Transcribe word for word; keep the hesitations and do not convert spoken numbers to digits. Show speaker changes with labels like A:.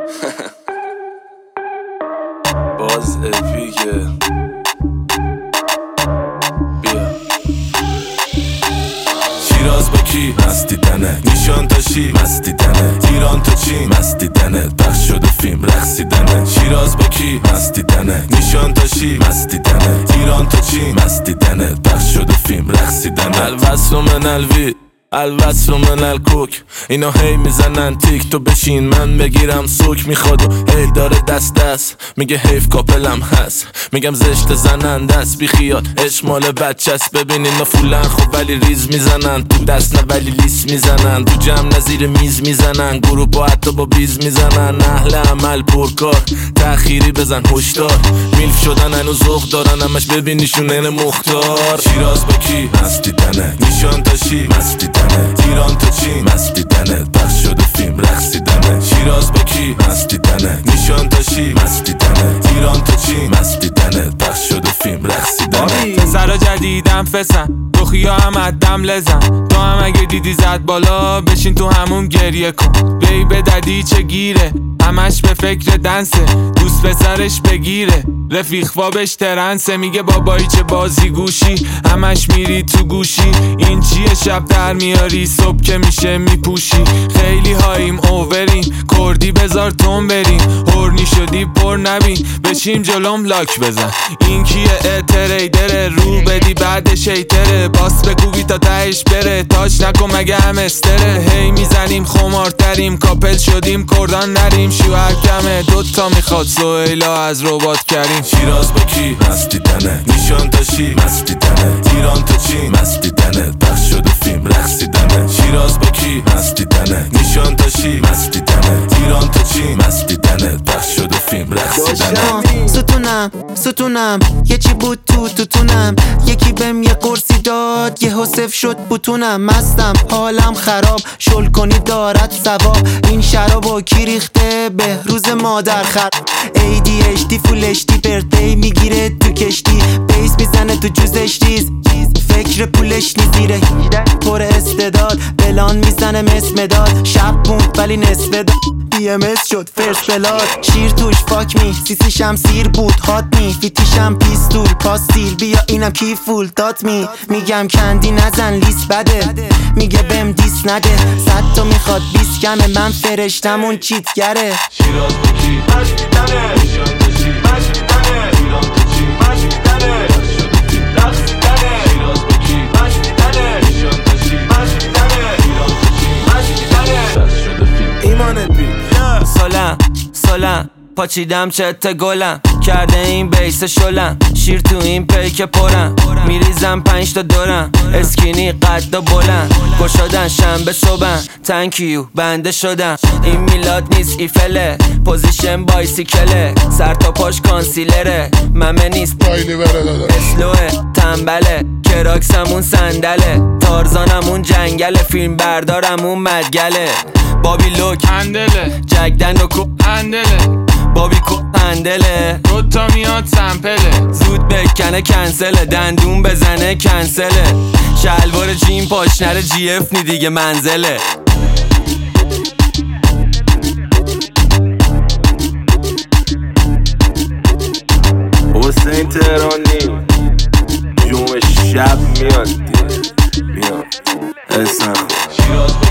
A: باز اپیکه بیا شیراز با کی؟ مستی دنه نیشان تاشی مستی دنه ایران تو چی؟ مستی دنه پخش شده فیلم رقصیدنه شیراز با کی؟ مستی دنه نیشان تاشی مستی دنه ایران تو چی؟ مستی دنه پخش شده فیلم رقصیدنه الوصل من الوی الوصل من الکوک اینا هی میزنن تیک تو بشین من بگیرم سوک میخواد و هی داره دست دست میگه حیف کاپلم هست میگم زشت زنن دست بی خیال عشق مال بچه است ببین اینا فولن خب ولی ریز میزنن تو دست نه ولی لیس میزنن تو جمع نظیر میز میزنن گروه با حتی با بیز میزنن اهل عمل پرکار تأخیری بزن هشدار میلف شدن هنو ذوق دارن همش ببینیشون این مختار شیراز با کی؟ مستی دنه نیشان تاشی مستی ایران تو چی؟ مستی دنه پخش شده فیلم رقصیدنه شیراز با کی؟ مستی دنه نیشان تاشی مستی دنه ایران تو چی؟ مستی دنه پخش شده فیلم رقصیدنه
B: پسرا جدیدم فسن روخیا هم ادم لزن تو هم اگه دیدی زد بالا بشین تو همون گریه کن بی به ددی چه گیره همش به فکر دنسه دوست پسرش بگیره رفیق فابش ترنسه میگه بابایی چه بازی گوشی همش میری تو گوشی این چیه شب در میاری صبح که میشه میپوشی خیلی هاییم اووریم کردی بزار تون بریم هورنی شدی پر نبین بشیم جلوم لاک بزن این کیه اتریدره رو بدی بعد شیطره باس بگوی تا تهش بره تاش نکن مگه هم استره هی میزنیم خمارتریم کاپل شدیم کردان نریم شوهر کمه دوتا میخواد سویلا از ربات کریم
A: شیراز با کی؟ مستی دنه نیشان تاشی مستی دنه ایران تو چی؟ مستی دنه پخش شده فیلم رقصیدنه شیراز با کی؟ مستی دنه نیشان تاشی مستی دنه ایران تو چی؟ مستی دنه پخش شده فیلم رقصیدنه
C: ستونم ستونم یه چی بود تو توتونم یکی بهم یه قرصی داد یه حسف شد بوتونم مستم حالم خراب شل کنی دارد ثواب این شرابو کی ریخته به روز مادر خر ای دی اچ دی فول اچ دی برتی میگیره تو کشتی بیس میزنه تو جوزش ریز فکر پولش نیزیره پر استعداد بلان میزنه مثل مداد شب موند ولی نصف داد بی ام اس شد فرست بلاد شیر توش فاک می سیسیشم سیر بود هات می فیتیشم پیستول پاستیل بیا اینم کی فول دات می میگم کندی نزن لیست بده میگه بهم دیس نده صد تا میخواد بیس کمه من فرشتم اون چیتگره
A: شیراز با کی؟ مستی دنه نیشان تاشی مستی دنه ایران تو چی؟ مستی دنه پخش شده فیلم رقصیدنه شیراز با کی؟ مستی دنه نیشان تاشی مستی دنه ایران تو چی؟ مستی دنه پخش شده فیلم ایمان اپیک
D: سلام سلام پاچیدم چت گلم کرده این بیس شلم شیر تو این پیک پرم میریزم پنج تا دورم اسکینی قد و بلند گشادن شنبه صبحم تنکیو بنده شدم این میلاد نیست ایفله پوزیشن بایسیکله سر تا پاش کانسیلره ممه نیست اسلوه تنبله کراکسمون صندله تارزانمون جنگله فیلم بردارمون مدگله بابی لوک
B: هندله
D: جگدن و کو
B: هندله
D: بابی کو هندله
B: دوتا میاد سمپله
D: زود بکنه کنسله دندون بزنه کنسله شلوار جیم پاشنر جی اف نی دیگه منزله
A: حسین تهرانی جمعه شب میاد میاد اسم